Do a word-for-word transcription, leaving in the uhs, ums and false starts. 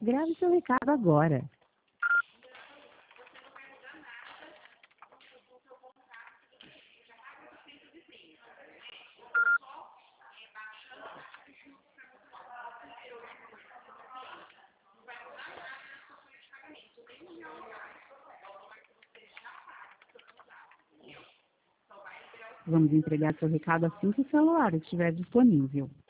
Grave seu recado agora. Vamos entregar seu recado assim que o celular estiver disponível.